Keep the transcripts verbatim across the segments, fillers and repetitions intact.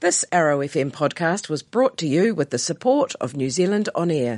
This Arrow F M podcast was brought to you with the support of New Zealand On Air.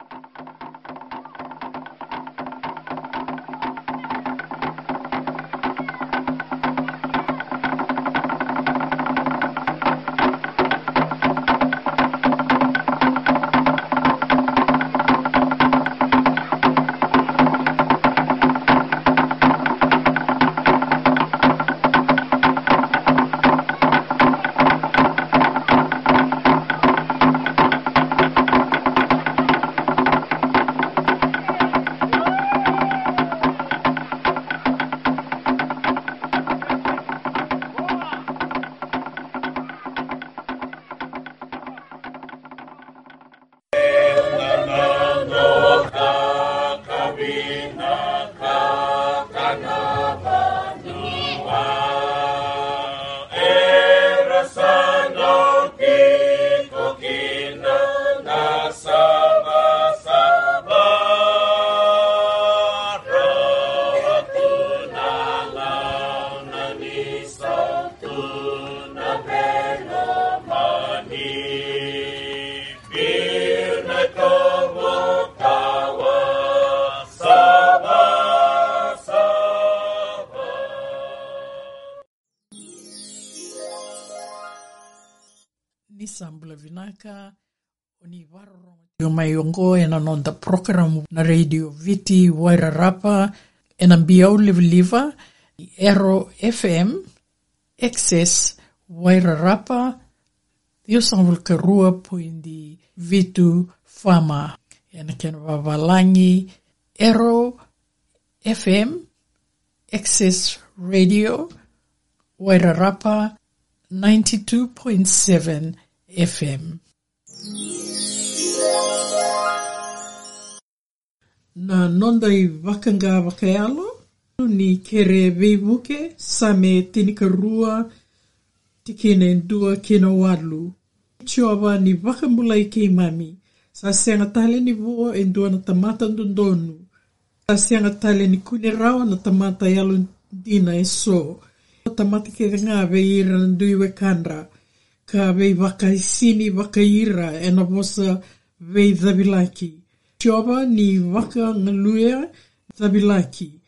Sambula vinaka oni waroro mai ongo ena nonda program na radio viti Wairarapa ena biau liva Arrow F M Access Wairarapa dio sambul kerua poindi vitu fama ena kena wawalangi Arrow F M Access Radio Wairarapa ninety-two point seven F M. Na nonda I wakanga wakaalo, ni kere veivuke, same tinikarua, tikene ndua kena walu. Chiowa ni wakamulai kei mami, sa sianga tale ni vuo endua na tamata ndondonu. Sa sianga tale ni kunerawa na tamata yalo dina eso. Tamata kere ngā veira nduiwe kandra. Ka vei wakaisini wakaira ena vosa vei dhabilaki. Chioba ni waka ngaluea dhabilaki.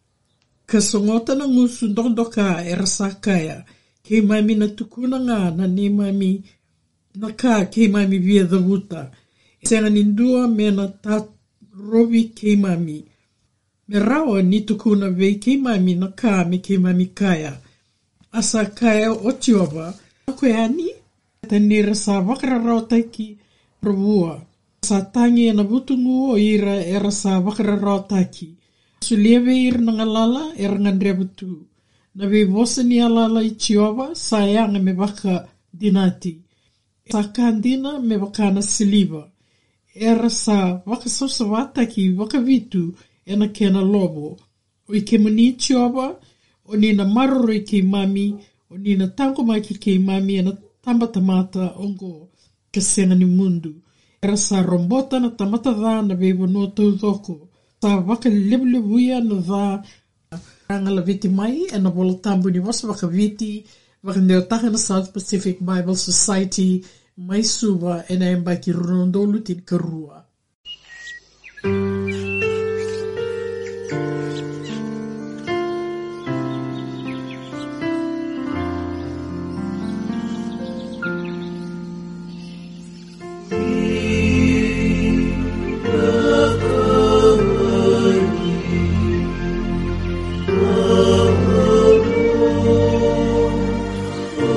Ka songota na ngusu ndondoka e rasakaya. Kei mami na tukuna ngā na ne mami na ka kei mami via dhavuta. Senga nindua me na ta rovi kei mami. Me rawa ni tukuna vei kei mami na ka me kei mami kaya. Asa kaya o Chioba. Koe ani, tanira sa wakararau taiki provua. Sa tangi ena vutungu o ira era sa wakararau taiki. Sulieve ira nangalala era ngandrea butu. Na we vosa ni alala I Chioba, sa yanga me waka dinati. Sa kandina me wakana siliva. Era sa wakasosa wataki wakavitu ena kena lobo. O ike mani Chioba, o nina maroro I ke mami, o nina tango mai ki kei mami e na tamba tamata ongo ka senga ni mundu. Era sa rombota na tamata dha na bebo no tau dhoko. Sa waka lebulebuia na dha rangala viti mai e na wala tambu ni wasa waka viti waka neotaka na South Pacific Bible Society mai suwa e na emba ki rondolu tin karua.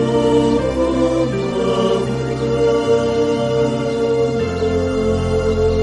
Oh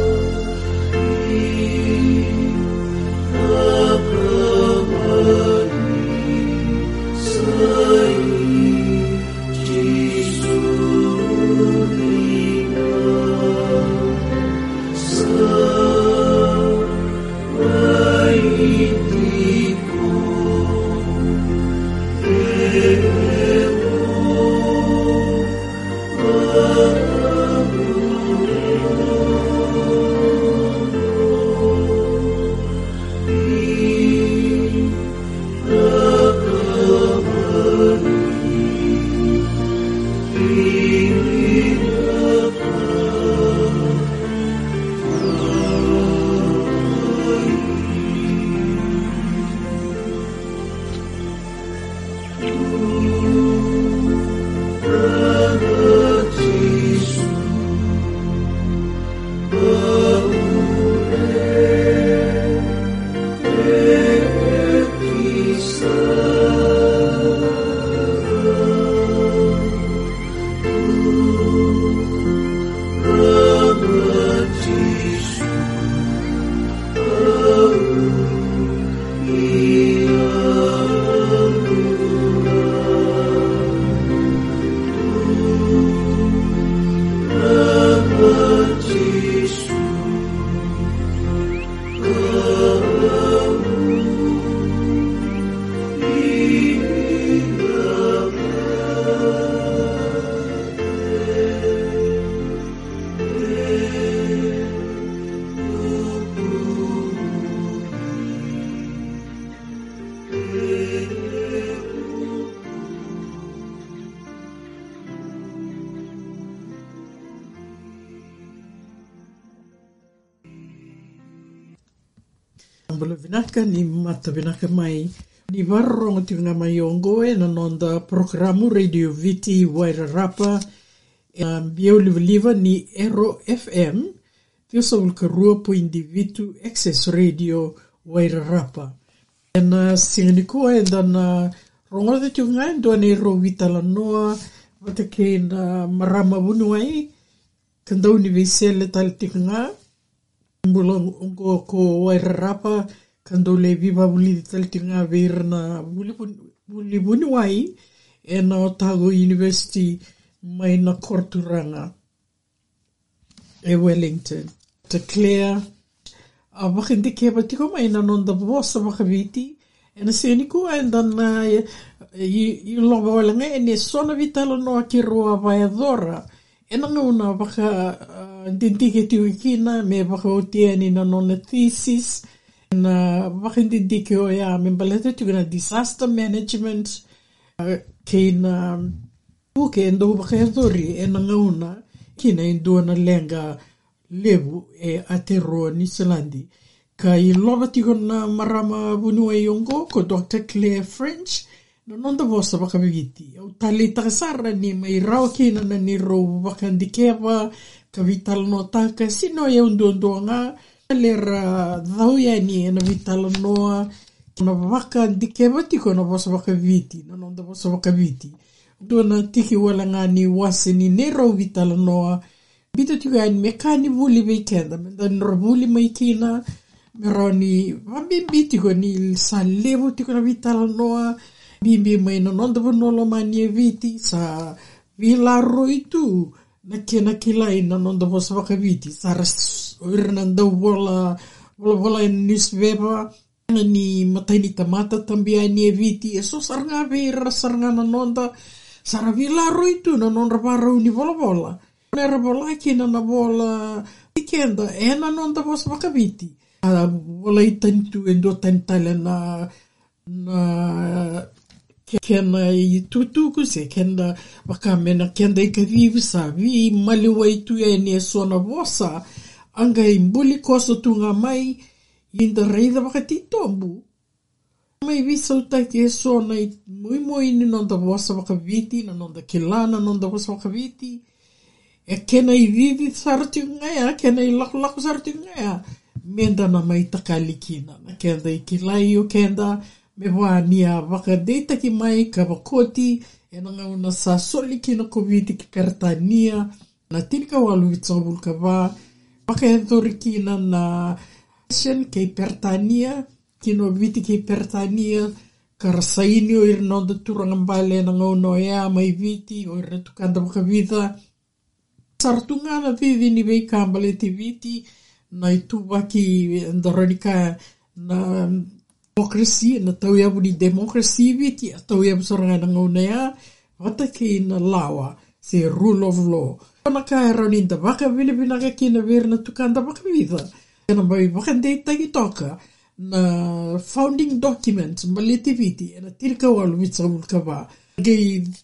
Ambula vinaka ni mata vinaka mai ni varrongo tinga mai ongo e na nonda programu Radio Viti Wairarapa um, biau liva ni Ero F M tio sa ulkarua po individu Access Radio Wairarapa e na singanikua e da na rongo de tinga e doa ni ro vitala noa wata ke na marama vunu ai kandau ni veisele tal tinga Mbula ungo ko Wairarapa kando le viva buli taltinga verna buli buli buni wai e na Otago University mai na Korturanga e Wellington. Te Claire a wakindi ke batiko mai na nonda bosa wakaviti e na seniku e na i loba walanga e ne sona vitalo no ki roa vai adora e na nguna waka ndindike tiwikina me waka otieni na nona thesis na waka ndindike o ya me balete tiwina disaster management ke na buke endo waka edori e na nguna kina indua na lenga levu e Aotearoa New Zealandi ka i loba tiko na marama bunua yongo ko Doctor Claire French no nonda vosa waka viviti au tali takasara ni mai rao kina na ni ro waka ndikewa ka vital no taka sino e undondo nga lera dhau ya ni na vital noa na waka ndikewa tiko na vosa waka viti no nonda vosa waka viti do na tiki wala nga ni wase ni ne ro vital noa bito tiko ya ni mekani vuli weekenda menda nro vuli maikina mero ni wabimbi tiko ni sa levo tiko na vital noa bimbi mai no nonda vonolo mani e viti sa vilaro itu na kena kilai na nonda vosa waka viti sa irnanda vola vola vola in newspaper ni mataini tamata tambia ni e viti e so saranga vera saranga na nonda sara vilaro itu na nonda varo ni vola vola nera vola kina na vola ikenda e na nonda vosa waka viti a vola itantu endo tantale na na kena i tutuku se kena wakamena kenda i ka vivi sa vi maliwa i tu e ne sona vosa anga i mbuli koso tunga mai inda reida wakati tombu mai visa utaki e sona i mui mui ni nonda vosa wakaviti na nonda kilana nonda vosa wakaviti e kena i vivi sarati ngaya kena i laku laku sarati ngaya menda na mai takalikina na kenda i kilai o kenda me wa nia waka deita ki mai ka wakoti e nanga una sa soli ki na COVID ki pertania na tika walu vitsabul ka wa waka hedori ki na na shen ki pertania ki no viti ki pertania ka rasaini o irnonda turanga mbale nanga uno ea mai viti o irretukanda waka vida sartunga na vivi ni vei kambale ti viti na itu waki ndoronika na democracy na tau ia buni democracy viti a tau ia busaranga na ngaunea wata ki na lawa se rule of law na ka roni da waka vile binaka ki na vera na tukanda waka vida na bai waka deita ki toka na founding documents maleti viti na tirka walu vitsa ulka ba gei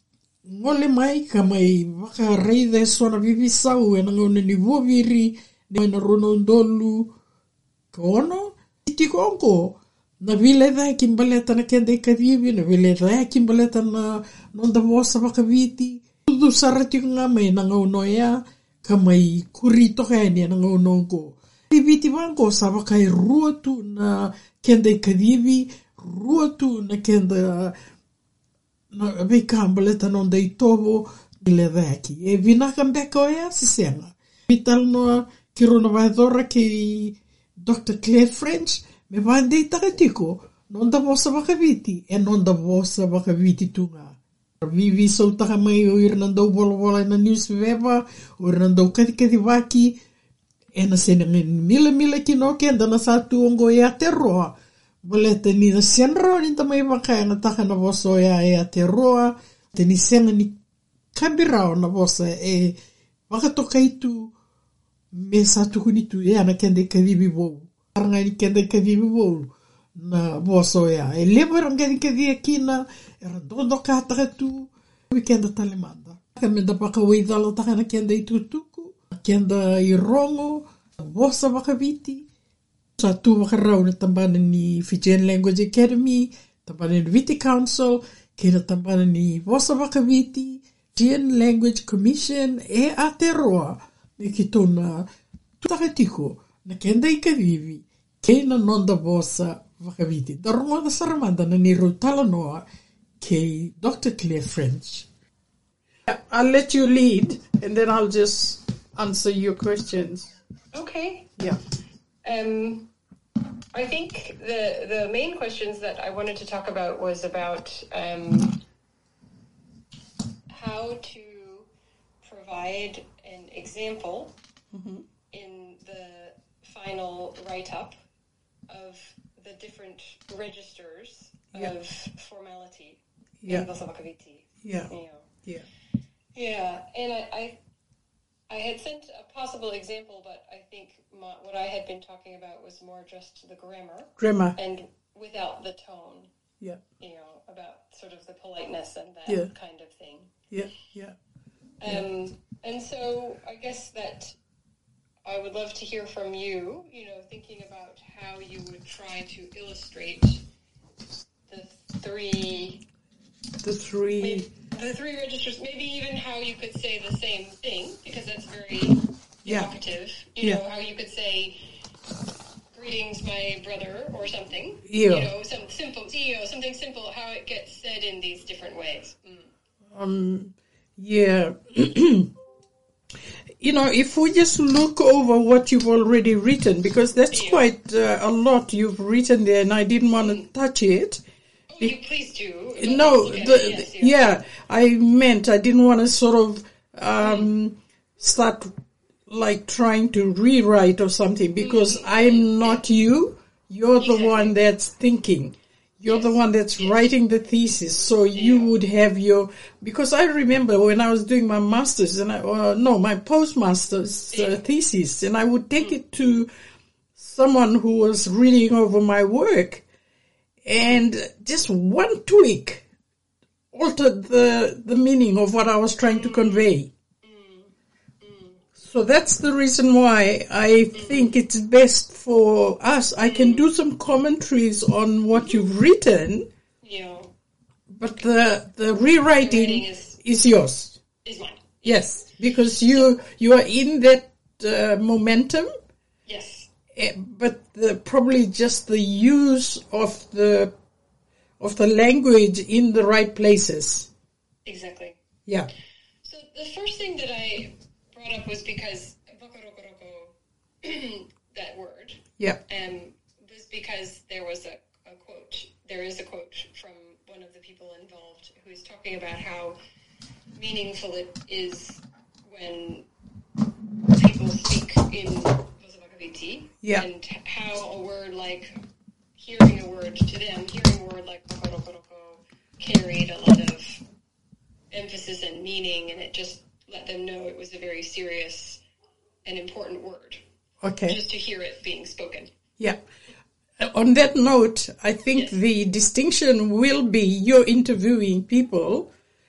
ngole mai ka mai waka reide sona vivi sau e nangona ni voviri ni na rono ndolu kono tiko onko na vile da kimbaleta na kende kadivi na vile da kimbaleta na nonda vosa waka viti tudu sarati nga mai nangona ya ka mai kurito ka ni nangona onko viti vango sa waka ruotu na kende kadivi ruotu na kende na vei kambaleta non dei tovo le veki e vinaka mbeko ya sisenga vital no kirona vaidora ki Doctor Claire French me vande takatiko non da vosa vakaviti e non da vosa vakaviti tunga vivi so taka mai o irnando bola bola na newspaper o irnando kati kati vaki e na sene mila mila kino kenda na satu ongo e ateroa Bolete ni na senro ni tamai waka na taka na voso ya e ateroa te ni senga ni kabirao na vosa e waka toka itu me satu kunitu e ana kende kadibi vou aranga ni kende kadibi vou na voso ya e lebar ngani kadi akina e randondo ka takatu weekend talemanda kamenda paka weidalo taka na kende itutuku kenda irongo vosa waka viti Sa tu wakarau na tambana ni Fijian Language Academy, tambana ni Viti Council, kena tambana ni Vosa Wakaviti, Fijian Language Commission, e Aotearoa, me ki tona tutakatiko, na kenda i kavivi, kena nonda Vosa Wakaviti. Darongo da saramanda na ni Talanoa, ke Doctor Claire French. I'll let you lead, and then I'll just answer your questions. Okay. Yeah. Um, I think the the main questions that I wanted to talk about was about um, how to provide an example mm-hmm. in the final write-up of the different registers yeah. of formality yeah. in Vosa Wakaviti. Yeah. You know. Yeah. Yeah, and I, I I had sent a possible example, but I think my, what I had been talking about was more just the grammar. Grammar. And without the tone. Yeah. You know, about sort of the politeness and that yeah. kind of thing. Yeah, yeah. Um, yeah. And so I guess that I would love to hear from you, you know, thinking about how you would try to illustrate the three... The three... Maybe, the three registers, maybe even how you could say the same thing, because that's very yeah. evocative. You yeah. know, how you could say, greetings, my brother, or something. Yeah. You know, some simple, you know, something simple, how it gets said in these different ways. Mm. Um, yeah. You know, if we just look over what you've already written, because that's yeah. quite uh, a lot you've written there, and I didn't want to mm. touch it. Oh, you please do. No, the, yes, yeah. yeah, I meant I didn't want to sort of um, mm. start like trying to rewrite or something, because mm. I'm not you. You're exactly. the one that's thinking. You're yes. the one that's yes. writing the thesis. So yeah. you would have your, because I remember when I was doing my master's and I, uh, no, my postmaster's uh, yeah. thesis, and I would take mm. it to someone who was reading over my work. And just one tweak altered the, the meaning of what I was trying to convey. Mm. Mm. So that's the reason why I mm. think it's best for us. I can do some commentaries on what you've written, yeah. but the the rewriting the is, is yours. Is mine. Yes, because you you are in that uh, momentum. Yes. But the, probably just the use of the of the language in the right places. Exactly. Yeah. So the first thing that I brought up was because wakarokoroko, that word, yeah, um, was because there was a, a quote. There is a quote from one of the people involved who is talking about how meaningful it is when people speak in yeah. and how a word like, hearing a word to them, hearing a word like wakarokoroko carried a lot of emphasis and meaning, and it just let them know it was a very serious and important word. Okay. Just to hear it being spoken. Yeah. On that note, I think yes. the distinction will be you're interviewing people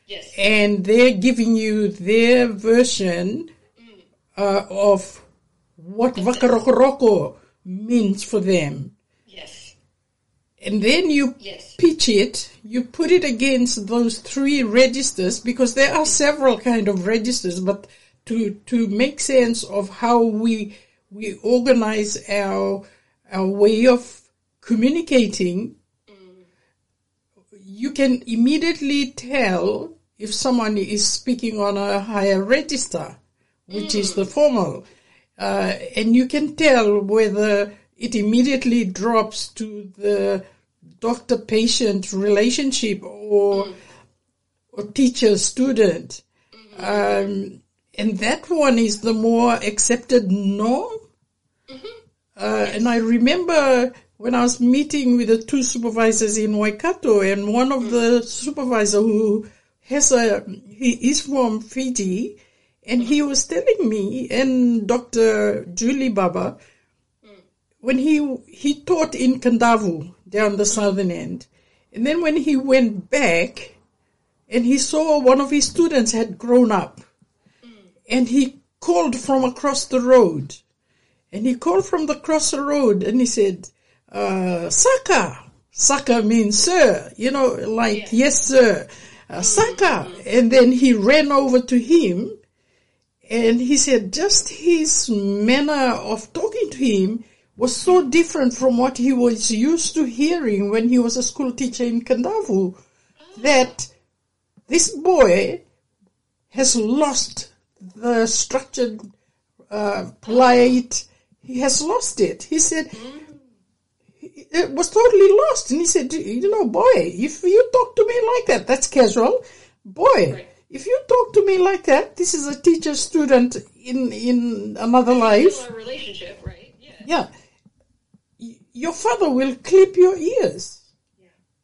Yes. And they're giving you their version mm. uh, of what Wakarokoroko means for them. Yes. And then you yes. pitch it, you put it against those three registers, because there are several kind of registers, but to to make sense of how we we organize our our way of communicating, mm. you can immediately tell if someone is speaking on a higher register, which mm. is the formal. Uh, and you can tell whether it immediately drops to the doctor-patient relationship or, mm. or teacher-student. Mm-hmm. Um, and that one is the more accepted norm. Mm-hmm. Uh, yes. And I remember when I was meeting with the two supervisors in Waikato, and one of mm. the supervisor who has a, he is from Fiji, and he was telling me, and Doctor Julie Baba, mm. when he he taught in Kandavu, down the southern end, and then when he went back, and he saw one of his students had grown up, mm. and he called from across the road, and he called from the across the road, and he said, uh, Saka. Saka means sir, you know, like, yeah. yes, sir. Uh, Saka. Mm-hmm. And then he ran over to him, and he said just his manner of talking to him was so different from what he was used to hearing when he was a school teacher in Kandavu, oh. that this boy has lost the structured, uh, polite, he has lost it. He said, mm. it was totally lost. And he said, you know, boy, if you talk to me like that, that's casual. Boy, right. if you talk to me like that, this is a teacher-student in, in another life. A relationship, right? Yeah. Yeah. Y- your father will clip your ears. Yeah.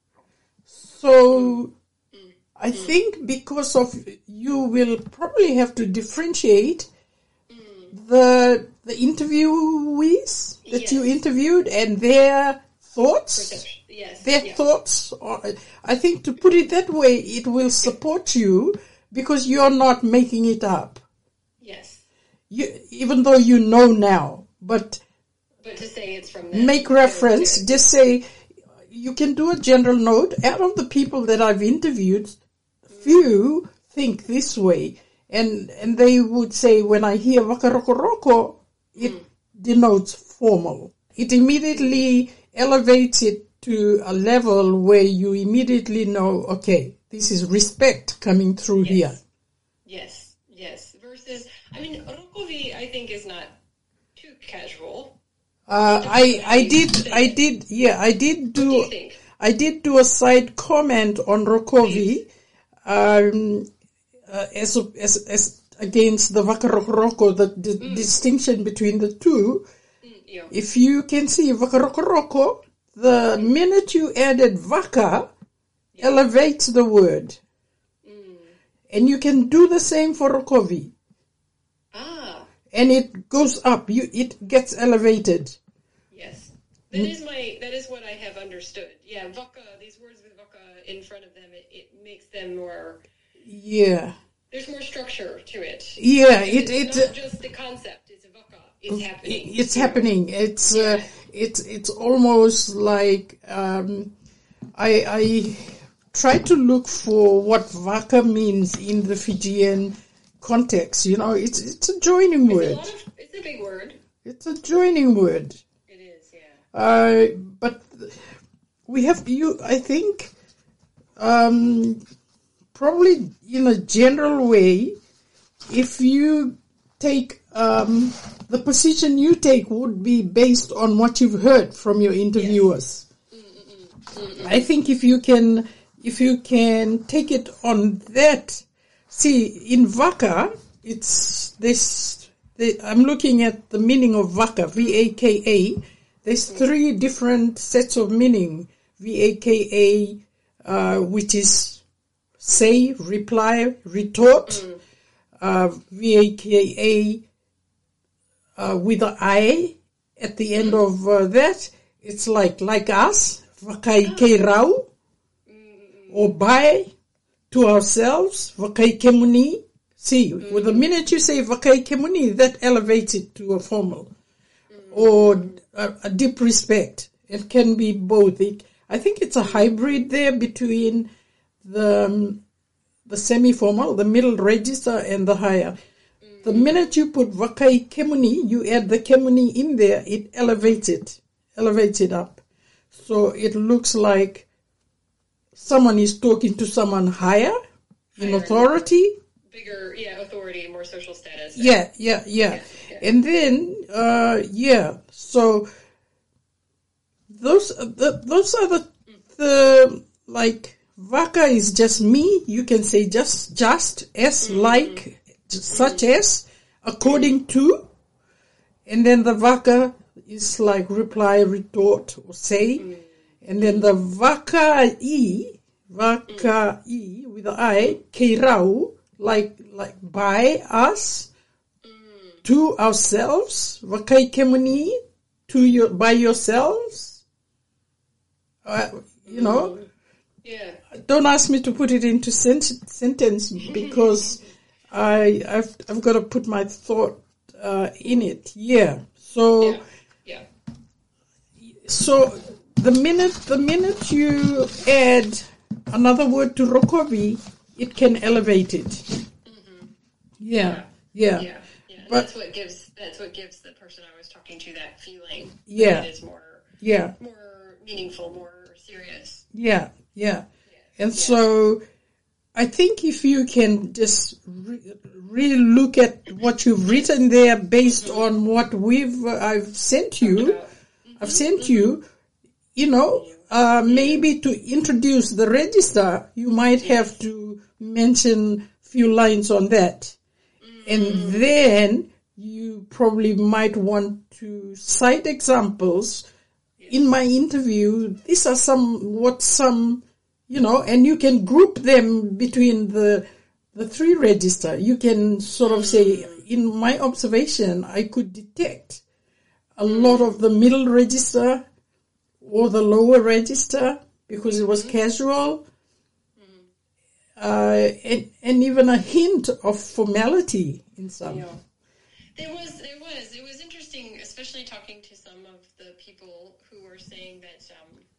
So, mm. I mm. think because of, you will probably have to differentiate mm. the the interviewees that yes. you interviewed and their thoughts. Perception. Yes. Their yes. thoughts. Are, I think to put it that way, it will support you because you're not making it up. Yes. You, even though you know now, but, but to say it's from them, make reference, just say, you can do a general note. Out of the people that I've interviewed, few think this way. And and they would say, when I hear Wakarokoroko, it mm. denotes formal. It immediately elevates it to a level where you immediately know, okay, this is respect coming through yes. here. Yes, yes. Versus, I mean, Rokovi, I think, is not too casual. Uh, I I did I did yeah I did do, what do you think? I did do a side comment on Rokovi, um, uh, as as as against the Wakarokoroko, the, the mm. distinction between the two. Mm, yeah. If you can see Wakarokoroko, the minute you added Waka, yeah. elevates the word. Mm. And you can do the same for Rokovi. Ah. And it goes up. You it gets elevated. Yes. That mm. is my that is what I have understood. Yeah, Waka, these words with Waka in front of them, it, it makes them more Yeah. There's more structure to it. Yeah, it, it it's it not just the concept. It's a Waka. It's happening. It's happening. It's yeah. uh, it's it's almost like um, I I try to look for what Waka means in the Fijian context. You know, it's it's a joining it's word. A lot of, it's a big word. It's a joining word. It is, yeah. Uh, but we have you. I think. Um, Probably in a general way, if you take, um, the position you take would be based on what you've heard from your interviewers. Yes. Mm-mm. Mm-mm. I think if you can, if you can take it on that, see, in Waka, it's this, the, I'm looking at the meaning of Waka, V A K A. There's three different sets of meaning. V A K A, uh, which is say, reply, retort, mm. uh, V A K A uh, with an I at the end mm. of uh, that. It's like like us, Vakai Ke Rau, or by, to ourselves, vakai kemuni. See, mm. with the minute you say vakai kemuni, that elevates it to a formal mm. or a, a deep respect. It can be both. It, I think it's a hybrid there between the um, the semi-formal, the middle register, and the higher. Mm. The minute you put vakai kemuni, you add the kemuni in there, it elevates it, elevates it up. So it looks like someone is talking to someone higher, higher in authority. Bigger, yeah, authority, more social status. Yeah, yeah, yeah. yeah, yeah. And then, uh, yeah, so those, the, those are the, the, like, vaka is just me. You can say just, just, as, mm-hmm. like, such mm-hmm. as, according mm-hmm. to. And then the vaka is like reply, retort, or say. Mm. And then the vaka-i, vaka-i, with the I, keirau, like, like by us, mm. to ourselves, vakai kemuni, to your, by yourselves. Uh, you know, yeah. Don't ask me to put it into sent- sentence because I, I've, I've got to put my thought uh, in it. Yeah. So, yeah. yeah. So the minute the minute you add another word to Rokovi, it can elevate it. Mm-hmm. Yeah. Yeah. Yeah. yeah. But that's what gives that's what gives the person I was talking to that feeling. Yeah. That it is more. Yeah. More meaningful, more serious. Yeah, yeah. yeah. And yeah. so I think if you can just re- really look at what you've written there based mm-hmm. on what we've, uh, I've sent you, mm-hmm. I've sent mm-hmm. you, you know, uh, maybe to introduce the register, you might yes. have to mention a few lines on that. Mm-hmm. And then you probably might want to cite examples. In my interview, these are some, what some, you know, and you can group them between the the three register. You can sort of say, in my observation, I could detect a lot of the middle register or the lower register because it was casual, uh, and, and even a hint of formality in some. Yeah. There was, there was, it was interesting, especially talking to some of the people who were saying that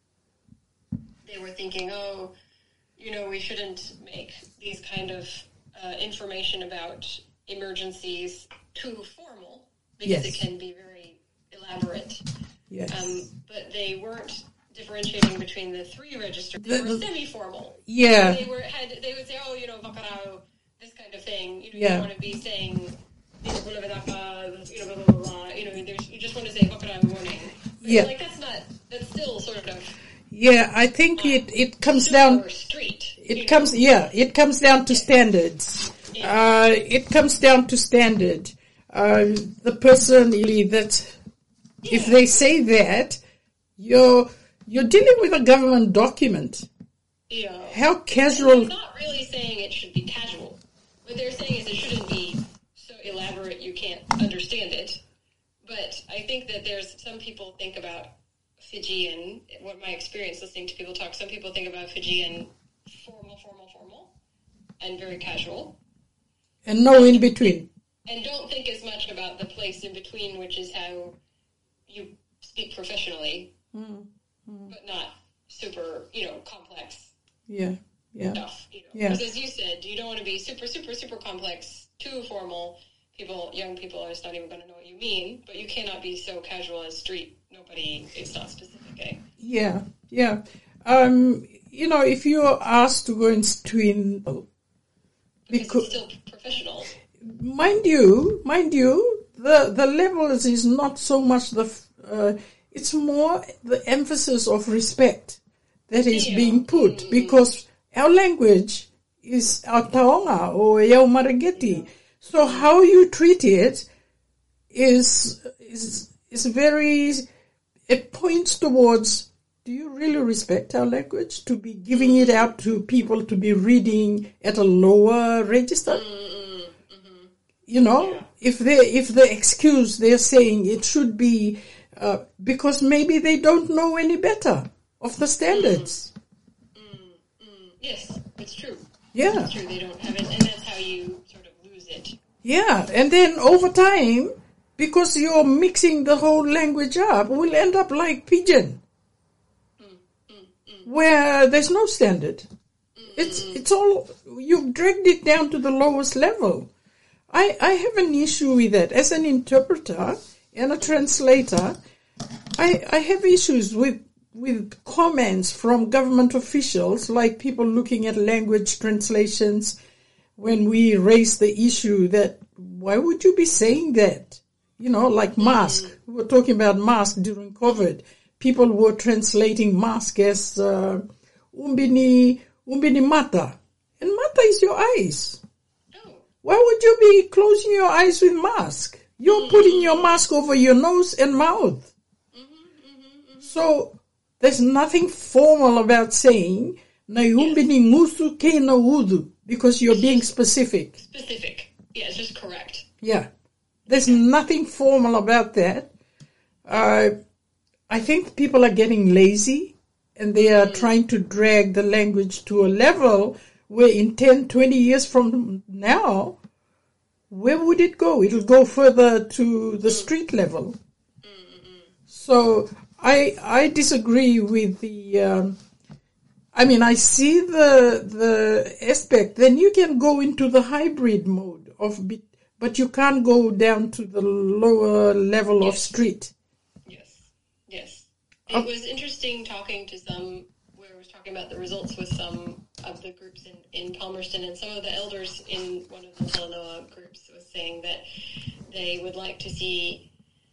um, they were thinking, oh, you know, we shouldn't make these kind of uh, information about emergencies too formal because yes. it can be very elaborate. Yes. Um, but they weren't differentiating between the three registers. They were semi-formal. Yeah. So they were had they would say, oh, you know, vakarao, this kind of thing. You know, yeah. you want to be saying, you know, blah, blah, blah, you know, blah, blah, blah, blah. You know, there's, you just want to say vakarao in the morning. But yeah. Like, that's not, that's still sort of... Yeah, I think uh, it, it comes down... Street. It comes, know? yeah, it comes down to standards. Yeah. Uh, it comes down to standard. Uh, the person that, yeah. if they say that, you're you're dealing with a government document. Yeah. How casual... They're not really saying it should be casual. What they're saying is it shouldn't be so elaborate you can't understand it. But I think that there's some people think about Fijian, what my experience listening to people talk, some people think about Fijian formal, formal, formal, and very casual. And no in between. And don't think as much about the place in between, which is how you speak professionally, mm, mm. but not super, you know, complex yeah, yeah. stuff. You know? Yeah. Because as you said, you don't want to be super, super, super complex, too formal. People, young people are just not even going to know what you mean, but you cannot be so casual as street. Nobody, it's not specific, eh? Yeah, yeah. Um, you know, if you're asked to go in between... Because, because it's still professional. Mind you, mind you, the, the levels is not so much the... Uh, it's more the emphasis of respect that is yeah. being put, mm-hmm. because our language is our taonga or Yao Marageti. Yeah. So how you treat it is is is very, it points towards, do you really respect our language to be giving it out to people to be reading at a lower register? Mm-hmm. Mm-hmm. You know, yeah. if they if the excuse they're saying it should be uh, because maybe they don't know any better of the standards. Mm-hmm. Mm-hmm. Yes, it's true. Yeah. It's true, they don't have it, and that's how you sort of lose it. Yeah, and then over time, because you're mixing the whole language up, we'll end up like Pidgin, Mm, mm, mm. where there's no standard. Mm, It's mm, it's all, you've dragged it down to the lowest level. I, I have an issue with that. As an interpreter and a translator, I I have issues with with comments from government officials, like people looking at language translations, when we raise the issue that why would you be saying that? You know, like mask. We were talking about mask during COVID. People were translating mask as uh, umbini umbini mata, and mata is your eyes. Oh. Why would you be closing your eyes with mask? You're putting your mask over your nose and mouth. Mm-hmm, mm-hmm, mm-hmm. So there's nothing formal about saying na umbini ngusu ke na udu, because you're being specific. Specific. Yeah, it's just correct. Yeah. There's nothing formal about that. Uh, I think people are getting lazy, and they are trying to drag the language to a level where in ten, twenty years from now, where would it go? It'll go further to the street level. Mm-hmm. So I I disagree with the... Um, I mean, I see the the aspect. Then you can go into the hybrid mode of... Be, but you can't go down to the lower level Yes. of street. Yes, yes. It Oh. was interesting talking to some, where I was talking about the results with some of the groups in, in Palmerston, and some of the elders in one of the Talanoa groups was saying that they would like to see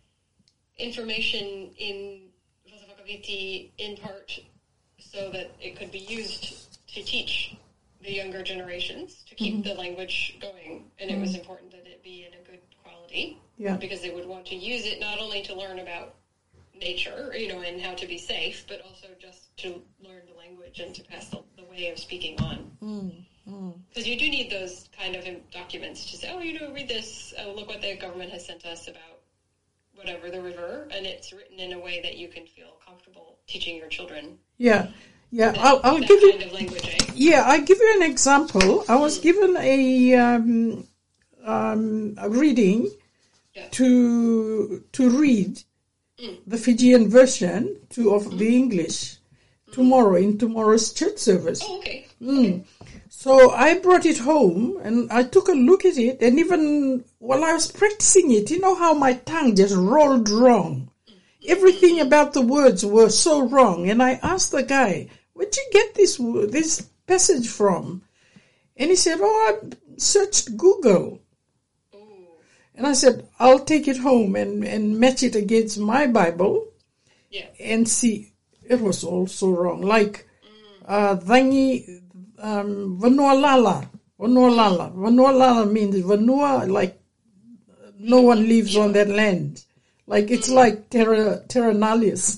information in Vasavakaviti in part so that it could be used to teach the younger generations to keep Mm-hmm. the language going, and it was important that it be in a good quality, Yeah. because they would want to use it not only to learn about nature, you know, and how to be safe, but also just to learn the language and to pass the, the way of speaking on. Because you do need those kind of documents to say, oh, you know, read this, oh, look what the government has sent us about whatever, the river, and it's written in a way that you can feel comfortable teaching your children. Yeah, yeah. That, I'll, I'll that give you... kind of language, eh? Yeah, I'll give you an example. I was given a, um, um, a reading Yeah. to to read Mm. the Fijian version to of the English tomorrow in tomorrow's church service. Oh, okay. Mm. So I brought it home and I took a look at it, and even while I was practicing it, you know how my tongue just rolled wrong. Everything about the words were so wrong, and I asked the guy, "Where'd you get this wo- this passage from?" And he said, "Oh, I searched Google." Ooh. And I said, "I'll take it home and, and match it against my Bible Yeah. and see." It was also wrong. Like, uh, Vangi, um, Vanua Lala. Vanua Lala. Vanua Lala means Vanua, like, no one lives on that land. Like, it's like Terra, Terra Nullius.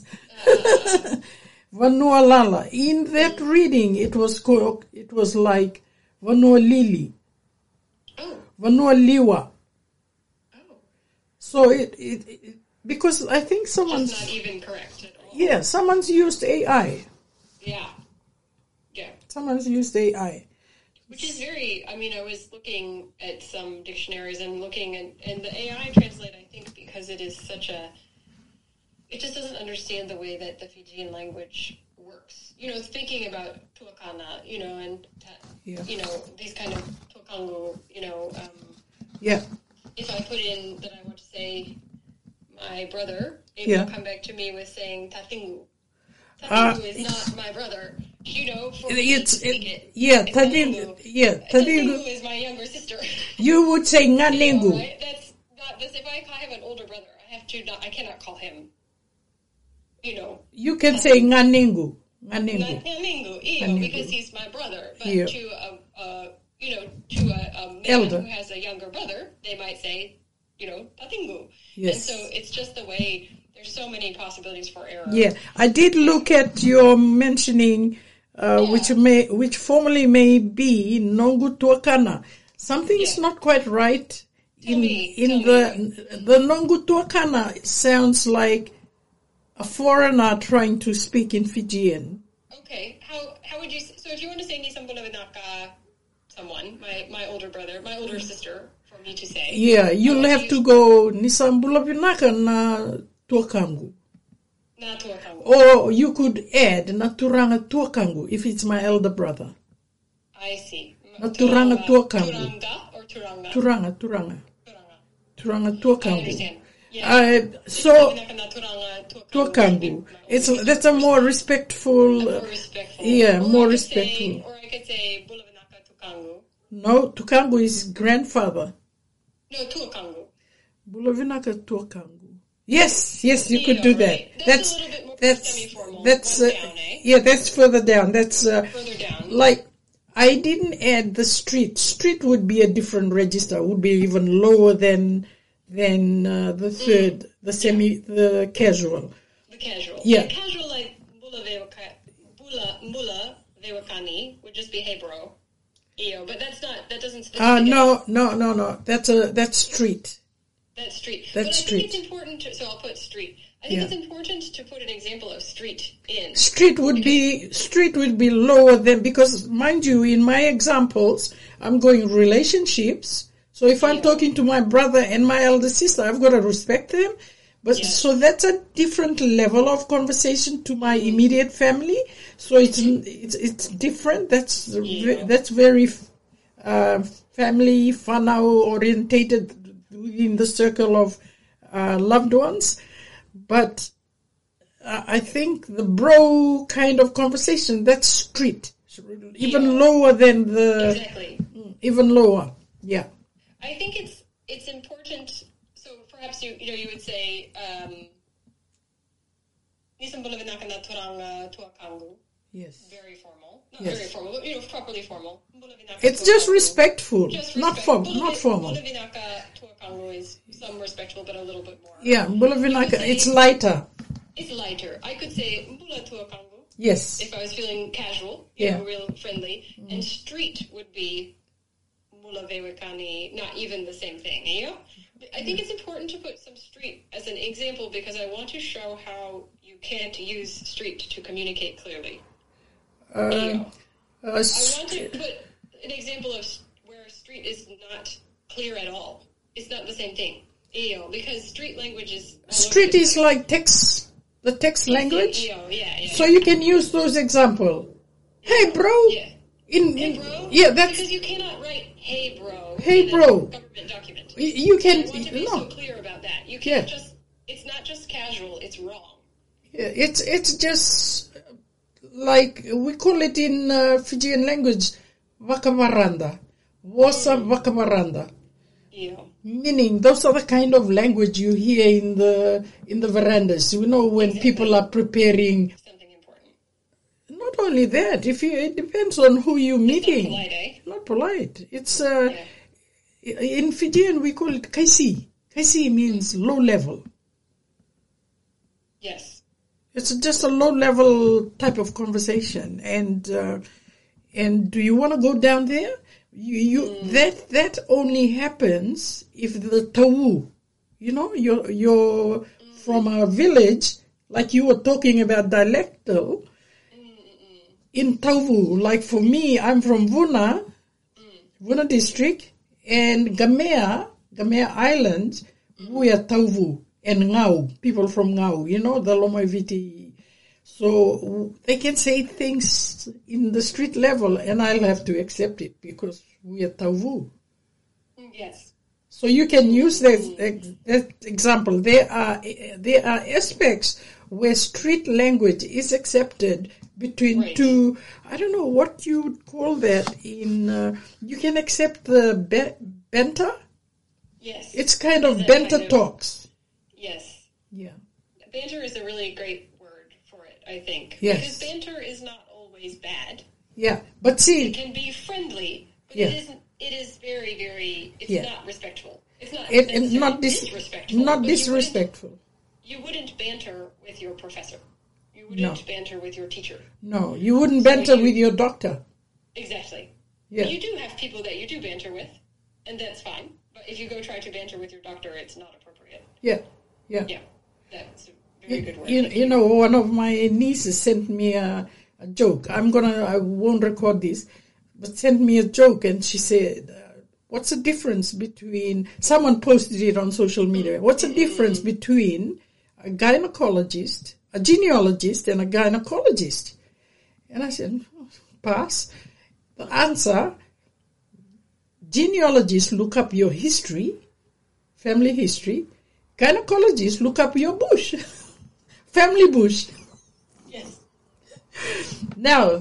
Vanua Lala. In that reading, it was called, it was like Vanua Lili. Oh. Vanua Liwa. Oh. So it, it, it because I think Just someone's, not even correct at all. yeah, someone's used A I. Yeah. Yeah. Someone's used A I. Which is very, I mean, I was looking at some dictionaries and looking, and, and the A I translate, I think, because it is such a, it just doesn't understand the way that the Fijian language works. You know, thinking about Tuakana, you know, and, ta- Yeah. you know, these kind of Tuakangu, you know, um, Yeah. if I put in that I want to say my brother, it Yeah. will come back to me with saying Tatingu. Uh, Tatingu is not my brother. You know, for It- me it's- to speak it- it. yeah, It's Tadingu- Tatingu. yeah, Tatingu Tadingu. is my younger sister. You would say You know, Nganengu. right? That's not, that's, if I have an older brother, I have to not, I cannot call him, you know, You can say Nganengu. Nganengu. Nganengu, you know, Nganengu. because he's my brother. But Yeah. to a, a, you know, to a, a man Elder. who has a younger brother, they might say, you know, Tatingu. Yes. And so it's just the way, there's so many possibilities for error. Yeah, I did look at your mentioning, uh, Yeah. which may, which formally may be Nongu Tuakana. Something is Yeah. not quite right. Tell in me, in tell the the Nongu Tuakana sounds like a foreigner trying to speak in Fijian. Okay, how how would you, so if you want to say Nisambula Vinaka, someone, my, my older brother, my older sister, for me to say. Yeah, you'll uh, have you, to go Nisambula Vinaka na Tuakangu. Na Tuakangu. Or you could add na Turanga Tuakangu if it's my elder brother. I see. Na Turanga Tuakangu. Turanga or Turanga? Turanga, Turanga. Turanga. Turanga Tuakangu. I understand. Yeah. Uh, so Tuakangu. It's that's a more respectful. More respectful. Yeah, or more I respectful. Say, or I could say Bulavinaka Tukangu. No, Tukangu is grandfather. No, Tuakangu. Bulavinaka Tuakangu. Yes, yes, you Yeah, could do that. right. That's, That's a little bit more that's semi-formal. that's One uh, down, eh? yeah, that's further down. That's uh, Further down. like I didn't add the street. Street would be a different register. Would be even lower than than uh, the third, mm. the semi, the casual. The casual. Yeah. The casual, like Bula Vewaka, Bula Mula Vewakani would just be hey bro, Eo. But that's not. That doesn't. Ah uh, no no no no. That's a that's street. That's street. That's but I street. think it's important to, so I'll put street. I think Yeah. it's important to put an example of street in. Street would be street would be lower than, because mind you, in my examples, I'm going relationships. So if I'm Yeah. talking to my brother and my elder sister, I've got to respect them. But Yes. so that's a different level of conversation to my immediate family. So it's it's it's different. That's Yeah. that's very uh, family whanau orientated within the circle of uh, loved ones. But uh, I think the bro kind of conversation, that's street, even Yeah. lower than the Exactly. even lower. Yeah. I think it's it's important. So perhaps you you know you would say um, Nisan Bulavinaka na Turanga Tuakangu. Yes. Very formal. Not Yes. very formal, but you know, properly formal. Bulavinaka It's just Tuakangu. respectful, Just not respect- form, Bulavi- not formal. Bulavinaka Tuakangu is some respectful, but a little bit more. Yeah, Bulavinaka, say- it's lighter. It's lighter. I could say Mbula Tuakangu Yes. if I was feeling casual, you Yeah. know, real friendly. And street would be Mbula Vewekani, not even the same thing, you know? I think it's important to put some street as an example because I want to show how you can't use street to communicate clearly. Uh, You know? uh, I s- want to put an example of s- where street is not clear at all. It's not the same thing. You know, because street language is... all over street the is place. like text, the text language. You know, yeah, yeah. So yeah. you can use those example. Hey, bro. Yeah. In, Hey, in bro? yeah, that's Because you cannot write, hey, bro. Hey, in a bro. government document. y- you can I want to be no. so clear about that. You can't Yeah. just... It's not just casual, it's wrong. Yeah, It's it's just uh, like we call it in uh, Fijian language, vakamaranda, wasa vakamaranda, You know. meaning those are the kind of language you hear in the in the verandas. You know, when Exactly. people are preparing. Something important. Not only that, if you it depends on who you're It's meeting. not polite, eh? Not polite. It's uh, Yeah. in Fijian we call it kaisi. Kaisi means low level. Yes. It's just a low level type of conversation, and uh, and do you want to go down there? You, you Mm. that that only happens if the tawu, you know, you're you're Mm. from a village, like you were talking about dialectal. In Tawu, like for me, I'm from Vuna, Vuna district, and Gamea, Gamea Island, we are Tawu and Ngau, people from Ngau, you know, the Lomoiviti. So they can say things in the street level, and I'll have to accept it because we are Tawu. Yes. So you can use that, that example. There are there are aspects where street language is accepted between Right. two. I don't know what you would call that. In uh, you can accept the be- banter. Yes. It's kind of That banter kind of- talks. Yes. Yeah. Banter is a really great word for it, I think. Yes. Because banter is not always bad. Yeah. But see, It can be friendly, but Yeah. it isn't. It is very, very. It's Yeah. not respectful. It's not. it, it necessarily not dis- disrespectful. not but you disrespectful. wouldn't- You wouldn't banter with your professor. You wouldn't No. banter with your teacher. No, you wouldn't banter you- with your doctor. Exactly. Yeah. You do have people that you do banter with, and that's fine. But if you go try to banter with your doctor, it's not appropriate. Yeah. Yeah. Yeah, that's a very good word. You, you know, one of my nieces sent me a, a joke. I'm gonna, I won't record this. but sent me a joke, and she said, uh, what's the difference between, someone posted it on social media, what's the difference between a gynecologist, a genealogist, and a gynecologist? And I said, pass. The answer, genealogists look up your history, family history. Gynecologists look up your bush, family bush. Yes. Now,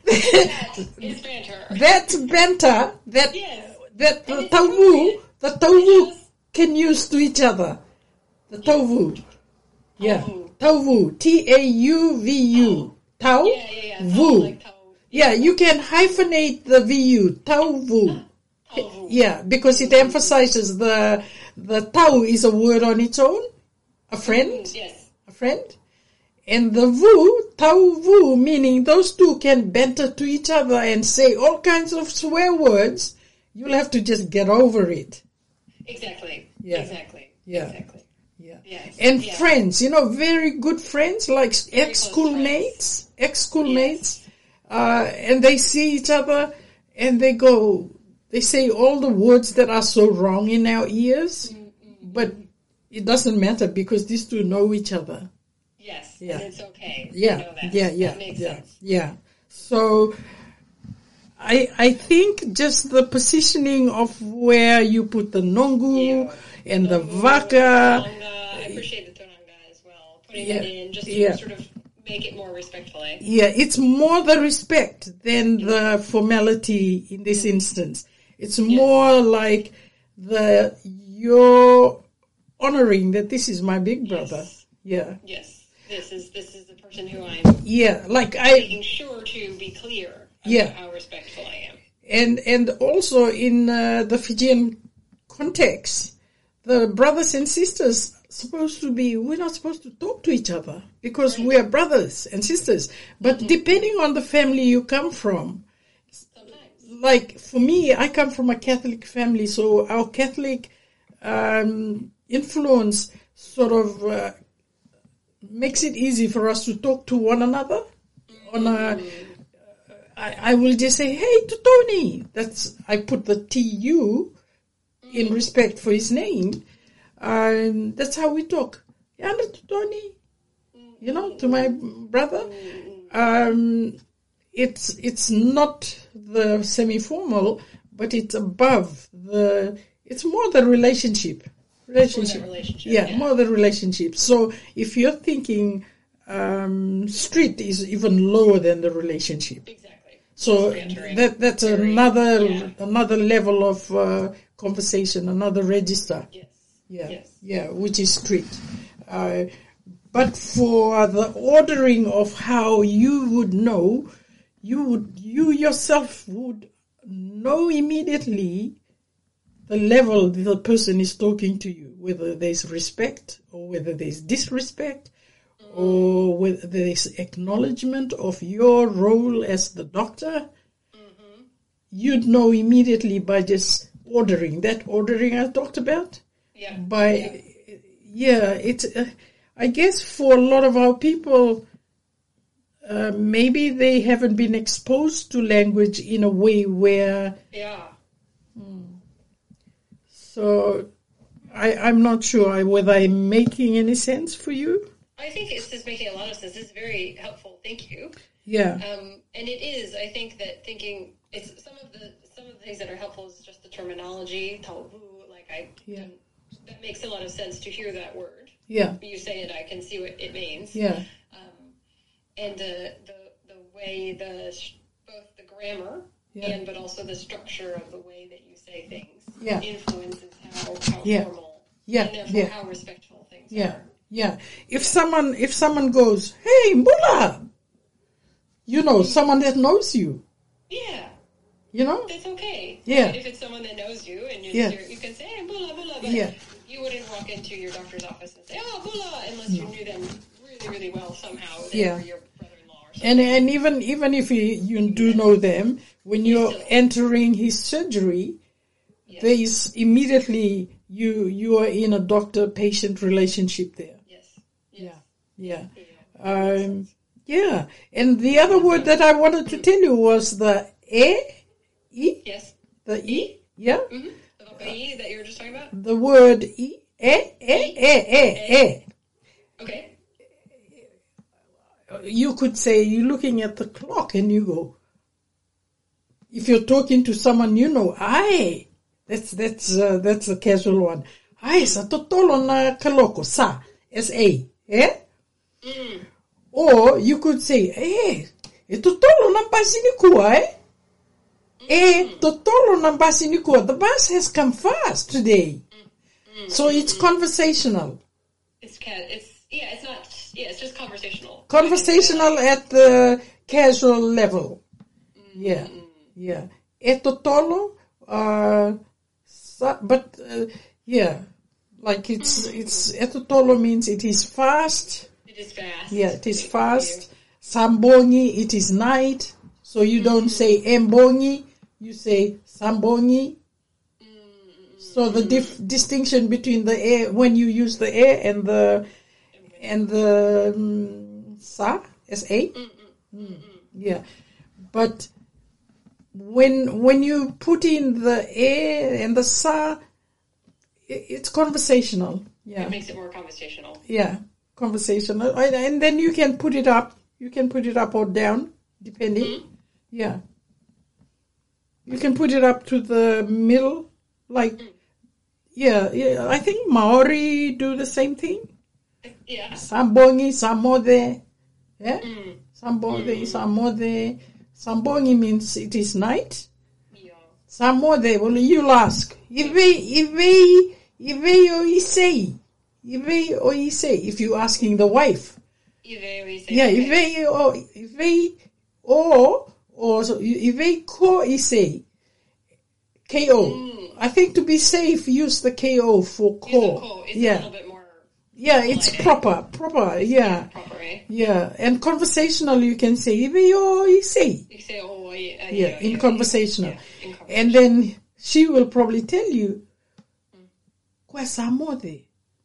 It's banter. that's banter that Yes. that And the it's tawu appropriate. the tawu Because- can use to each other. The tawu, yeah, Tawu. tawu, T A U V U, tau, Yeah, yeah, yeah. vu. Like tau. Yeah, you can hyphenate the V U, tawu. Tau. Yeah, because it emphasizes the the tau is a word on its own, a friend, Yes. a friend, and the vu, tau vu, meaning those two can banter to each other and say all kinds of swear words. You'll have to just get over it. Exactly. Yeah. Exactly. Yeah. Exactly. Yeah. Yes. And Yeah. friends, you know, very good friends, like close ex-schoolmates, ex-schoolmates, uh, and they see each other and they go, they say all the words that are so wrong in our ears, Mm-hmm. but it doesn't matter because these two know each other. Yes. Yeah. And it's okay. Yeah, You know that. yeah, yeah, That makes yeah, sense. yeah. So, I I think just the positioning of where you put the nongu Yeah. and the Tonga, vaka. I appreciate the tonanga as well. Putting Yeah. that in just to Yeah. sort of make it more respectful. Eh? Yeah, it's more the respect than the formality in this instance. It's more like the you're honoring that this is my big brother. Yes. Yeah, Yes. This is this is the person who I'm yeah. Like I making sure to be clear about Yeah. how respectful I am. and and also in uh, the Fijian context, the brothers and sisters supposed to be. We're not supposed to talk to each other because we are brothers and sisters. But depending on the family you come from. Sometimes. Like for me, I come from a Catholic family, so our Catholic um, influence sort of uh, makes it easy for us to talk to one another. On a, I, I will just say, "Hey, to Tony." That's I put the T U in respect for his name. Um, that's how we talk. Yeah, to Tony. You know, to my brother. Um, It's it's not the semi-formal, but it's above the. It's more the relationship, relationship. relationship, yeah, yeah. more the relationship. So if you're thinking um, street is even lower than the relationship. Exactly. So Just bantering. that that's Very- another yeah. another level of uh, conversation, another register. Yes. Yeah, Yes. yeah, which is strict. Uh, but for the ordering of how you would know, you would you yourself would know immediately the level the person is talking to you, whether there's respect or whether there's disrespect, or whether there's acknowledgement of your role as the doctor. You'd know immediately by just ordering. That ordering I talked about. Yeah. By yeah, it's. Uh, I guess for a lot of our people, uh, maybe they haven't been exposed to language in a way where. Yeah. So, I I'm not sure whether I'm making any sense for you. I think it's just making a lot of sense. This is very helpful. Thank you. Yeah. Um, and it is. I think that thinking it's some of the some of the things that are helpful is just the terminology. Tauhu, like I, Yeah. that makes a lot of sense to hear that word. Yeah. You say it, I can see what it means. Yeah. Um, and the the the way the both the grammar Yeah. and but also the structure of the way that you say things Yeah. influences how how Yeah. formal Yeah. and therefore Yeah. how respectful things Yeah. are. Yeah. If someone if someone goes, "Hey, Mbula," you know, someone that knows you. Yeah. You know. That's okay. Yeah. Right? If it's someone that knows you and you're, Yeah. you're, you can say, hey, bula, bula, but Yeah. you wouldn't walk into your doctor's office and say, oh, bula, unless you knew them really, really well somehow. They Yeah. were your brother-in-law or something. And and even even if you, you do know them, when you're still- entering his surgery, Yes. there is immediately you you are in a doctor-patient relationship there. Yes. Yes. Yeah, yeah, Yeah. um, yeah. And the other word that I wanted to tell you was the e E, Yes. the E, yeah. Mm-hmm. The vaka-i that you were just talking about? The word E, E, E, E, E, E. Okay. You could say, you're looking at the clock and you go, if you're talking to someone you know, aye, that's that's uh, that's a casual one. Aye, sa totolo na kaloko, sa, S A, eh? Mm. Or you could say, eh, e totolo na basi ni kua, eh? Eh, totolo na basi ni kua. The bus has come fast today. Mm. So it's conversational. It's ca- it's yeah, it's not yeah, it's just conversational. Conversational at the casual level. Yeah, yeah. E totolo, uh, sa, but uh, yeah, like it's it's e totolo means it is fast. It is fast. Yeah, it is fast. Sambongi, it is night. So you don't say embongi, you say sambongi. So the dif- distinction between the air when you use the air and the and the um, sa, S A. Mm, yeah, but when when you put in the air and the sa, it, it's conversational. Yeah, It makes it more conversational. yeah, conversational, and, and then you can put it up. You can put it up or down, depending. Mm-hmm. Yeah, you can put it up to the middle, like. Mm. Yeah, yeah, I think Maori do the same thing. Yeah. Sambongi, samode. Yeah? Mm. Sambongi, samode. Sambongi means it is night. Yeah. Samode, well, you'll ask. Ive, ive, ive o isei. Ive o isei, if you're asking the wife. Ive, we say. Yeah, okay. ive o, ive o, or so, ive ko isei. K O. Mm. I think to be safe, use the K O for Use ko. a ko. It's Yeah. a little bit more. Yeah, it's polite. proper, proper, yeah. Proper, eh? Yeah, and conversational you can say, "Ibe yo isei." You say, oh, yeah. uh, Yeah, in conversational. Yeah, in conversation. And then she will probably tell you, "Kwa samode.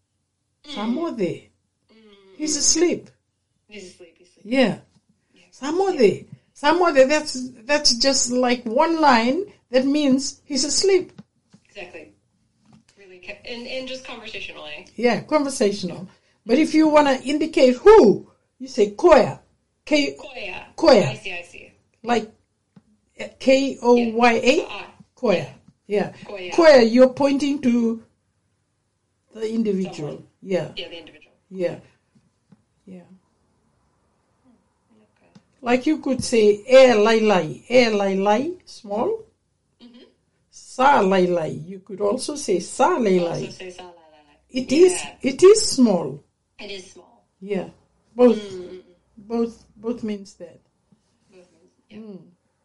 Samode. He's asleep." He's asleep. He's asleep. Yeah. Samode. Samode, that's, that's just like one line that means he's asleep. Exactly. Really, ca- and, and just conversationally. Yeah, conversational. But if you want to indicate who, you say koya. K, Koya. Koya. I see, I see. like K O Y A. Uh, Koya. Yeah. Koya. Koya, you're pointing to the individual. Someone. Yeah. yeah, the individual. Yeah. Yeah. Okay. Like you could say e lai lai. E lai lai, small. Mm-hmm. Sa lai lai. You could also say sa lai Also lai. say sa la la la. It Yeah. is. It is small. It is small. Yeah. Both. Mm-mm. Both. Both means that. Both means- Yeah. Mm.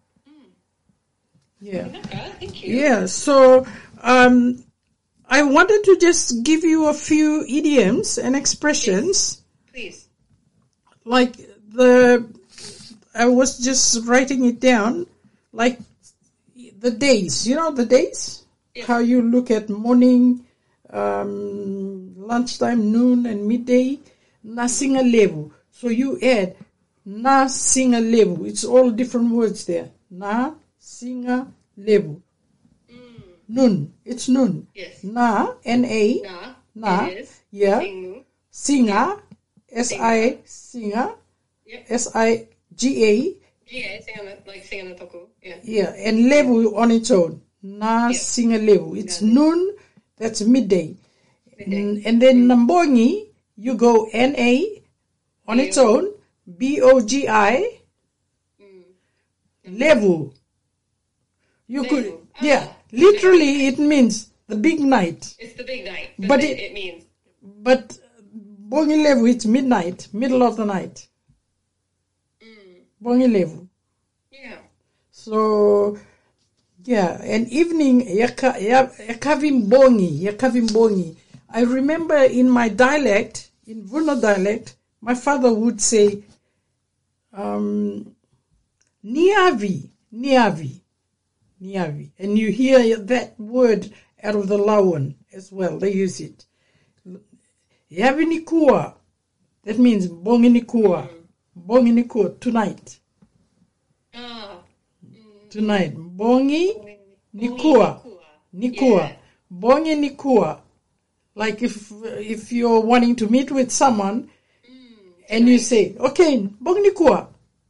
Yeah. Okay, thank you. Yeah. So, um, I wanted to just give you a few idioms and expressions. Please. Like the, I was just writing it down, like the days, you know, the days, Yes. how you look at morning, um, lunchtime, noon, and midday, na singa levu. So you add na singa levu. It's all different words there. Na singa levu. Mm. Noon. It's noon. Yes. Na, N A, Na. Na, It is. yeah. Singu. Singa, S I, singa, Yep. S I G A, Yeah, sing on the, like sing on the toku. Yeah. yeah, and levu on its own. Na Yeah. singa levu. It's Got it. noon, that's midday. Midday. N- And then Nambongi, you go N A on its Levu. own, B O G I, Mm. levu. You could, Levu. yeah, Ah, literally it means the big night. It's the big night. But, But it, it- it means. But Bongi levu, it's midnight, middle of the night. Mm. Bongi levu. Yeah. So, yeah, and evening, yaka- ya- yakavimbongi, yakavimbongi. I remember in my dialect, in Vuno dialect, my father would say, um, niavi, niavi, niavi. And you hear that word out of the Lawan as well, they use it. Yavinikua, that means bonginikua, bonginikua, tonight. Ah. tonight. Bongi Nikua. Nikua. Yeah. Bongi Nikua. Like if if you're wanting to meet with someone and you say, okay, Bongi Nikua.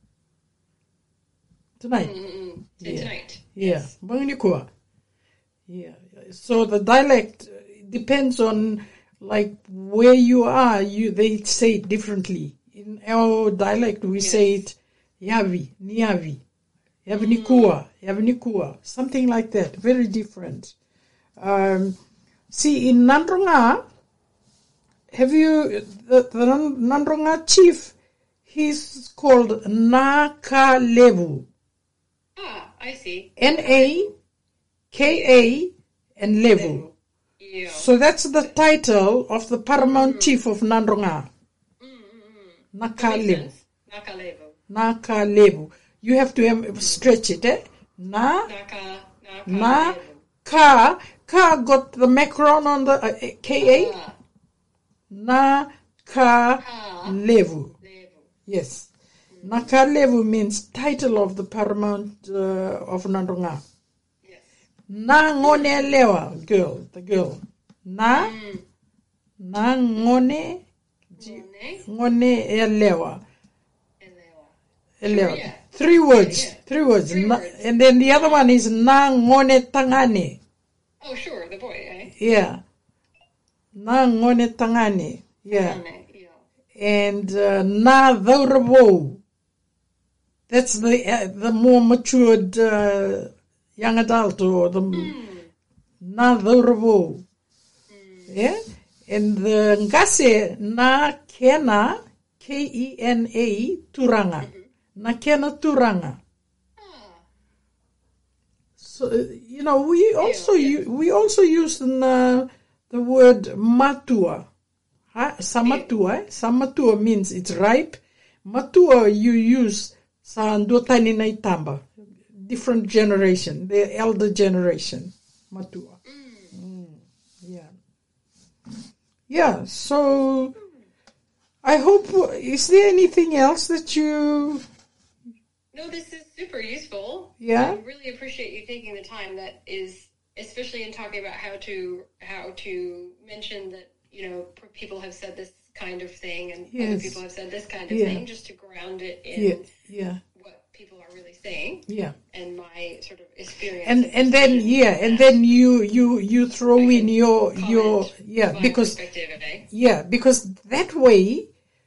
Tonight. Mm-mm. Yeah. Tonight. Yeah. Bongi Nikua. Yeah. So the dialect depends on like where you are. You they say it differently. In our dialect, we Yes. say it Yavi, Niavi, Yavi Nikua, Yavi Nikua, something like that. Very different. Um, see, in Nandronga, have you, the, the Nandronga chief, he's called Nakalevu. Ah, I see. N A K A and Levu. Yeah. So that's the title of the paramount chief of Nandronga. Makes Nakalevu. sense. Nakalevu. Nakalevu. You have to um, stretch it, eh? Na, Naka. na, Nakalevu. ka. Ka got the macron on the uh, K A. Ah, Na, ka, Ka. levu. Levu. Yes. Nakalevu means title of the paramount uh, of Nandronga. Yes. Na ngone lewa, girl, the girl. Na, Mm. na ngone, Ngone. ngone elewa. Elewa. Elewa. Sure, yeah. Three words. Yeah, yeah. Three words. Three Na- words. And then the other one is na ngone tangane. Oh, sure, the boy, eh? Yeah. Na ngone tangane. Yeah. Ngone, yeah. And uh, na dhaurabo. That's the uh, the more matured uh, young adult or the na dhaurabo. Yeah. And the ngase na kena, K E N A, turanga. Na kena turanga. Ah, So uh, you know we also yeah. u- we also use the the word matua. Ha, samatua, eh? Samatua means it's ripe. Matua you use sa ndotani na itamba. Different generation, the elder generation. Matua. Mm, yeah. Yeah, so I hope, is there anything else that you, no, this is super useful. Yeah? I really appreciate you taking the time. That is, especially in talking about how to how to mention that, you know, people have said this kind of thing and other Yes. people have said this kind of Yeah. thing, just to ground it in yeah, yeah, what people are really saying yeah. and my sort of experience. And and and then perception. yeah, and then you you you throw I in can your comment your yeah my because perspective, eh? yeah because that way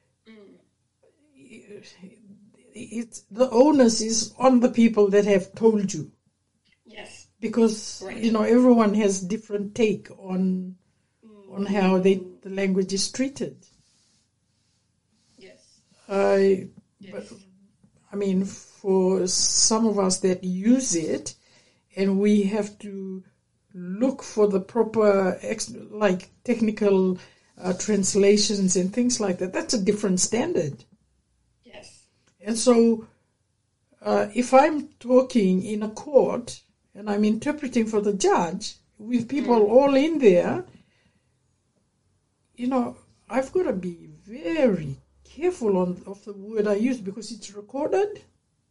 it's the onus is on the people that have told you, Yes. because Right. you know everyone has different take on on how they the language is treated. Yes. I Yes. but I mean, for some of us that use it, and we have to look for the proper, ex- like technical uh, translations and things like that. That's a different standard. Yes. And so, uh, if I'm talking in a court and I'm interpreting for the judge with people all in there, you know, I've got to be very careful on of the word I use because it's recorded.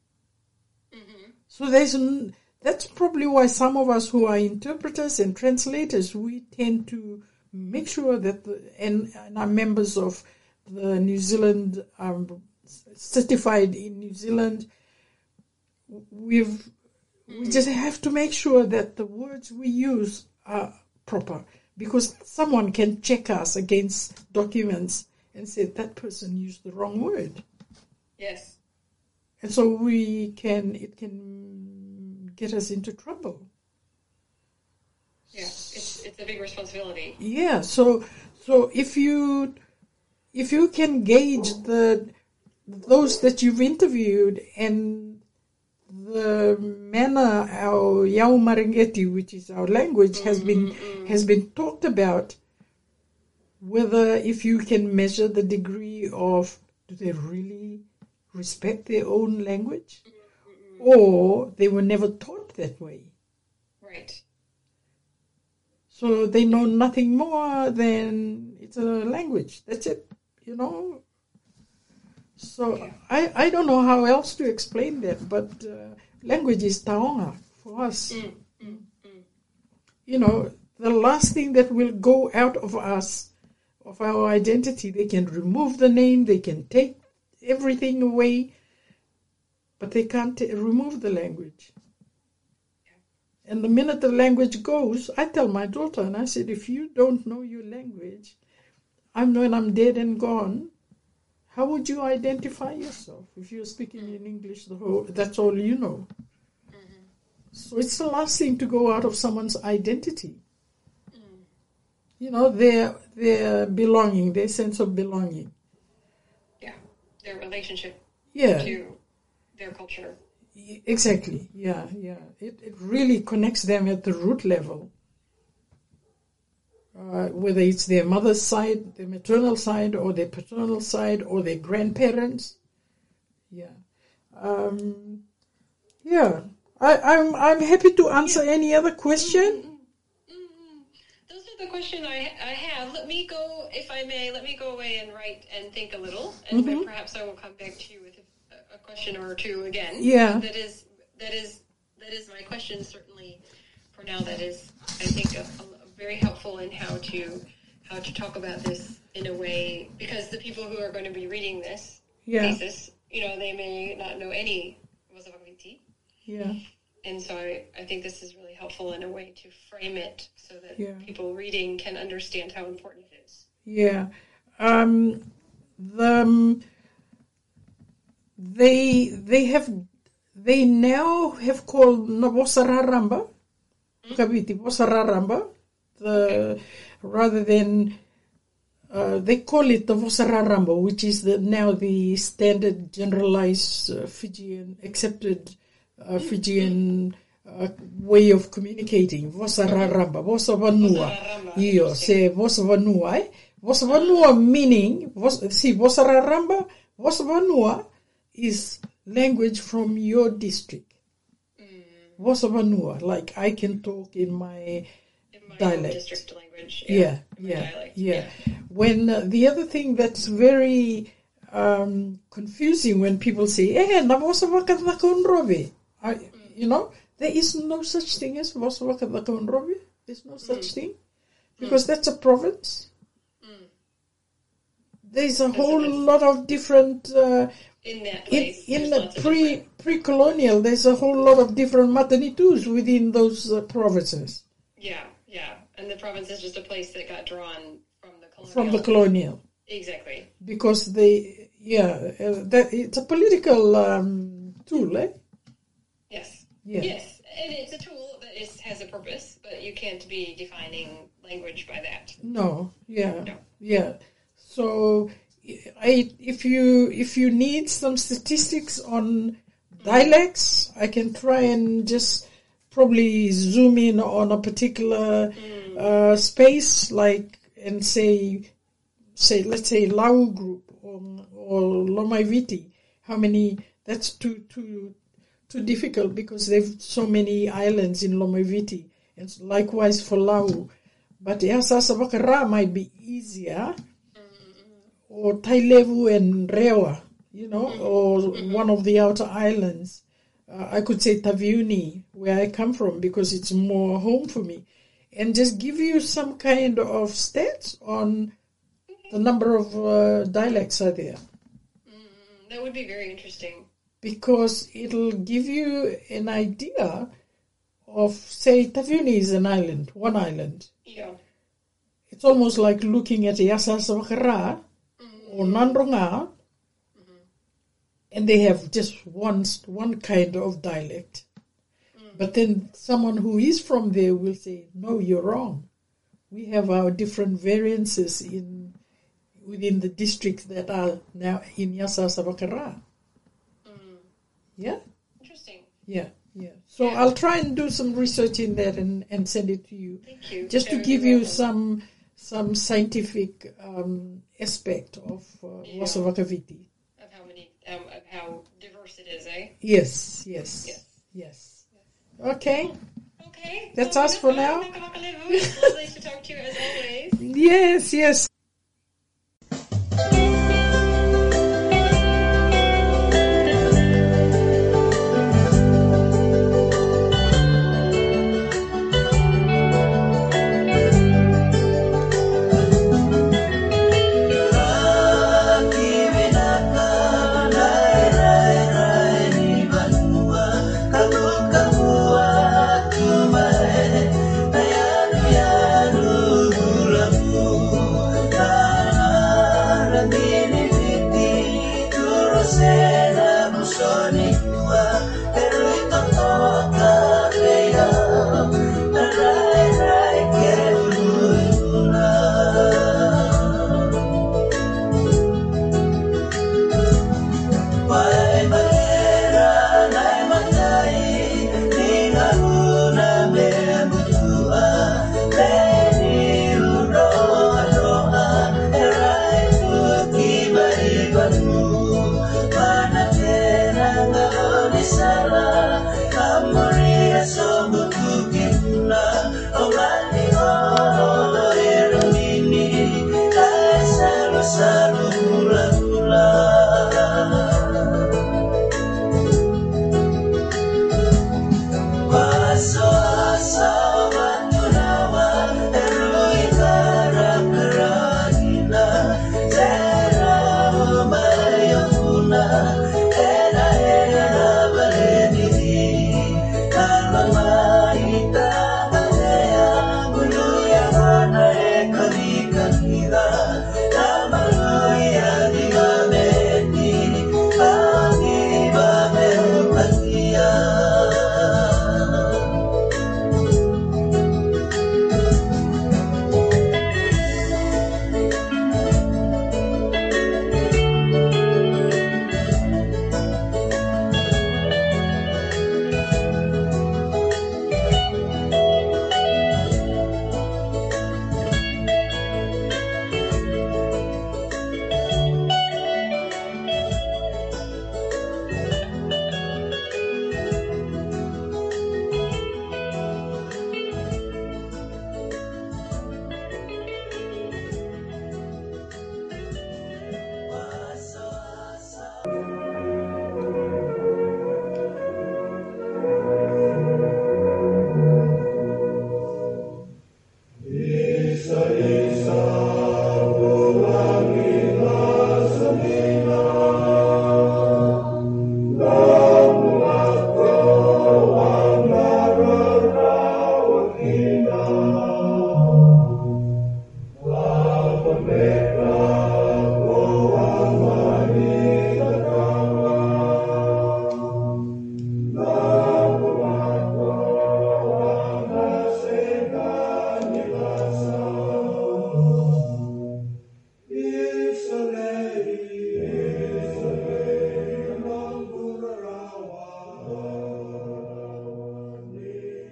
So there's n- that's probably why some of us who are interpreters and translators, we tend to make sure that the, and, and are members of the New Zealand um, certified in New Zealand. We've we just have to make sure that the words we use are proper, because someone can check us against documents and say that person used the wrong word. Yes. And so we can, it can get us into trouble. Yeah. It's it's a big responsibility. Yeah, so so if you if you can gauge the those that you've interviewed and the manner our Yao Marangeti, which is our language, has been has been talked about, whether if you can measure the degree of do they really respect their own language, or they were never taught that way. Right. So they know nothing more than it's a language. That's it, you know. So I, I don't know how else to explain that, but uh, language is taonga for us. Mm, mm, mm. You know, the last thing that will go out of us, of our identity, they can remove the name, they can take everything away, but they can't t- remove the language. And the minute the language goes, I tell my daughter, and I said, if you don't know your language, I'm when I'm dead and gone, how would you identify yourself if you're speaking in English? The whole that's all you know. Mm-hmm. So it's the last thing to go out of someone's identity. Mm. You know, their their belonging, their sense of belonging. Yeah, their relationship Yeah, to their culture. exactly. Yeah, yeah. It it really connects them at the root level. Uh, whether it's their mother's side, their maternal side, or their paternal side, or their grandparents. Yeah. Um, yeah. I, I'm I'm happy to answer any other question. Mm-hmm. Those are the questions I I have. Let me go, if I may, let me go away and write and think a little, and Mm-hmm. then perhaps I will come back to you with a, a question or two again. Yeah. That is that is that is my question. Certainly, for now, that is I think a, a very helpful in how to how to talk about this in a way, because the people who are going to be reading this Yeah. thesis, you know, they may not know any Wasavakaviti. Yeah. And so I, I think this is really helpful in a way to frame it so that Yeah. people reading can understand how important it is. Yeah. Um, the um, they they have they now have called Navosararamba, Kaviti Vosararamba, the rather than uh, they call it the Vosararamba, which is the now the standard generalized uh, Fijian accepted uh, Fijian uh, way of communicating. Vosararamba, Vosavanua. Vosararamba, Io interesting. se Vosavanua. Eh? Vosavanua meaning vos, see Vosararamba. Vosavanua is language from your district. Mm. Vosavanua, like I can talk in my In my dialect. own district language. Yeah, in my yeah, dialect, yeah. When uh, the other thing that's very um, confusing when people say, "Eh, na Vosavakathakonrobe," I, you know, there is no such thing as Vosavakathakonrobe. There's no such Mm. thing because that's a province. Mm. There's a Yes, whole it is. lot of different. Uh, In that in place. in there's the lots of pre different- pre-colonial, there's a whole lot of different matanitus within those uh, provinces Yeah, yeah. And the province is just a place that got drawn from the colonial. from the colonial. Exactly. Because they, yeah, uh, that it's a political um, tool, eh? Yes. Yeah. Yes. And it's a tool that is, has a purpose, but you can't be defining language by that. No, yeah, No. yeah. So, I if you if you need some statistics on dialects, I can try and just probably zoom in on a particular uh, space, like and say, say let's say Lau group or or Lomaiviti. How many? That's too too too difficult because there's so many islands in Lomaiviti, and likewise for Lau. But Yasasavakara might be easier, or Tailevu and Rewa, you know, or one of the outer islands. Uh, I could say Taviuni, where I come from, because it's more home for me. And just give you some kind of stats on the number of uh, dialects are there. Mm, that would be very interesting. Because it'll give you an idea of, say, Taviuni is an island, one island. Yeah. It's almost like looking at Yasasavakara or Nandronga, and they have just one one kind of dialect. Mm. But then someone who is from there will say, "No, you're wrong. We have our different variances in within the districts that are now in Yasasavakara." Mm. Yeah, Interesting. yeah, yeah. So Yeah. I'll try and do some research in that and, and send it to you, Thank you. just That to would give be you welcome. some some scientific um, aspect of uh, Yeah. Wasavakaviti. Of how many, um, of how diverse it is, eh? Yes, yes, Yes. yes. Okay. Okay. That's Well, us for now. It's lovely to talk to you as always. Yes, yes. vida